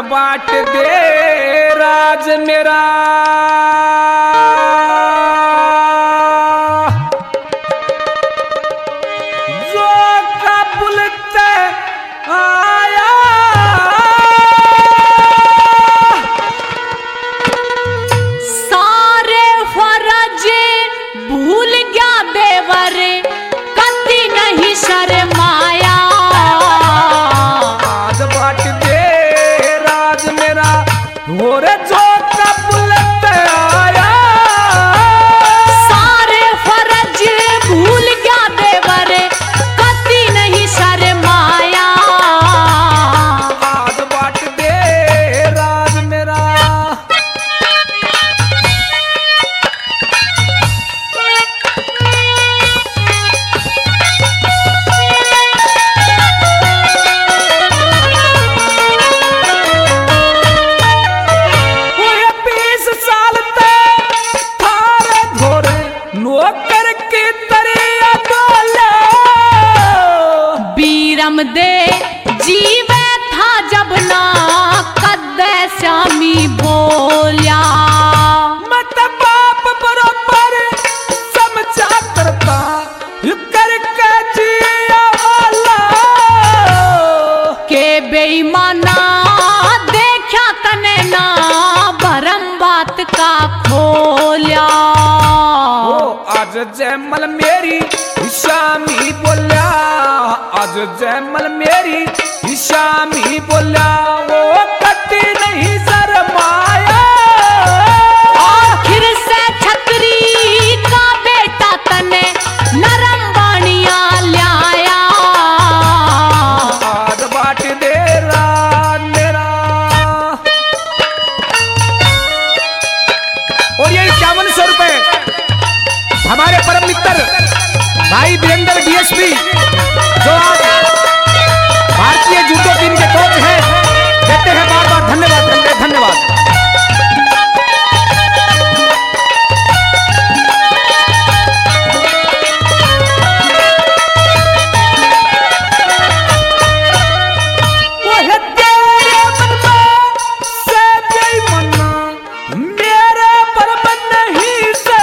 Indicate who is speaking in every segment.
Speaker 1: बाट दे राज मेरा जो काबुल ते आया
Speaker 2: सारे फर्ज भूल गया देवर कति नहीं शर्माया।
Speaker 1: आज बाट दे राज मेरा हो रे जो काबुल ते आया
Speaker 2: सारे फर्ज भूल गया देवर कति नहीं शर्माया।
Speaker 1: आज बाट दे राज मेरा नौकर की तरिया बोले
Speaker 2: बीरम दे जीवे था जब ना कद्दे श्यामी बोलिया।
Speaker 1: मत बाप बरोबर समझा करता करके जिया वाला
Speaker 2: के बेईमाना देखा तने ना भरम बात का खोलिया।
Speaker 1: आज जयमल मेरी शामी बोलिया आज जयमल मेरी शामी बोलिया वो कति नहीं शर्माया।
Speaker 2: आखिर से छतरी का बेटा तने नरम बाणिया लाया।
Speaker 1: आज बाट दे राज मेरा और ये 5100 रुपए हमारे परम मित्र भाई वीरेंद्र डीएसपी जो आज भारतीय जूडो टीम के कोच हैं देते हैं बार बार धन्यवाद धन्यवाद। वो तेरे मन में से बेईमाना मेरे पर मन नहीं से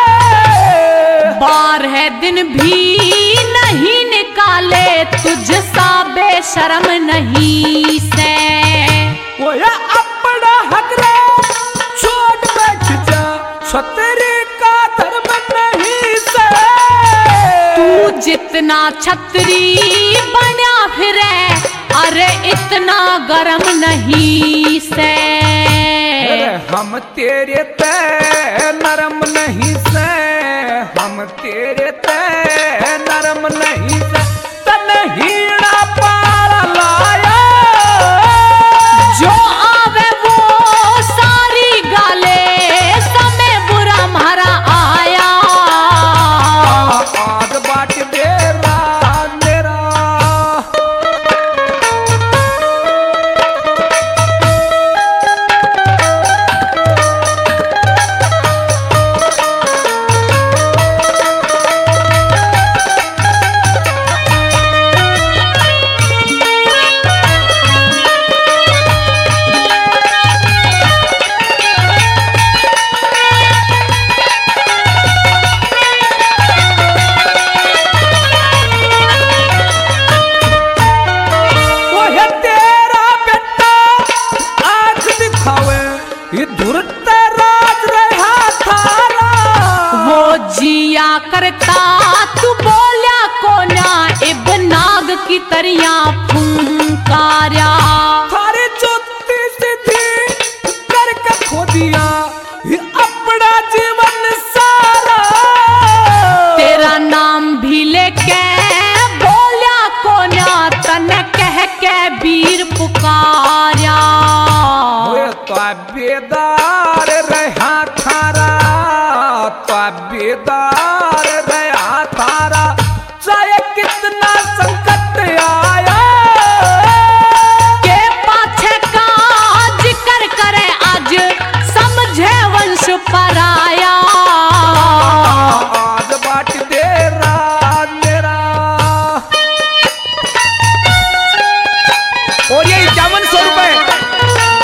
Speaker 2: 12 दिन भी नहीं निकाले तुझ सा बेशरम नहीं से।
Speaker 1: वो ये अपना हकरे छोड़ बैठ जा छतरी का धर्म नहीं से।
Speaker 2: तू जितना छतरी बना फिरे अरे इतना गरम नहीं से।
Speaker 1: अरे हम तेरे ते नरम नहीं से हम तेरे ते नरम नहीं से तनहीड़ा पार लाया।
Speaker 2: जो आवे वो सारी गाले समय बुरा मारा आया।
Speaker 1: आज बाट दे राज मेरा
Speaker 2: जिया करता तू बोलिया कोना इब नाग की तरिया फुंकारा।
Speaker 1: थारे चोटी सीधी करके खो दिया ये अपना जीवन सारा।
Speaker 2: तेरा नाम भी लेके बोलिया कोना तन कह के वीर पुकारा।
Speaker 1: तो बेदार रहा थारा तो बेदार रहा थारा चाहे कितना संकट आया।
Speaker 2: के पाछे का जिक्र करे आज समझे वंश पराया।
Speaker 1: आज बाट दे राज मेरा और ये 5100 रुपए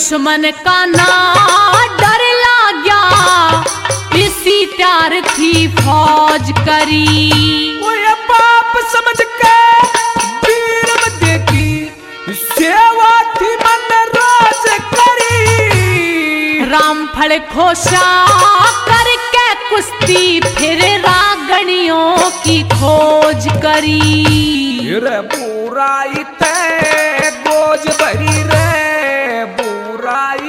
Speaker 2: दुश्मन का ना डर लाग्या, इसी त्यार थी फौज करी।
Speaker 1: वो ये पाप समझ के वीर मध्य की सेवा थी मन रोज करी।
Speaker 2: रामफल खोशा करके कुश्ती फिर रागणियों की खोज करी।
Speaker 1: रे बुराई ते बोझ भरी रे बुराई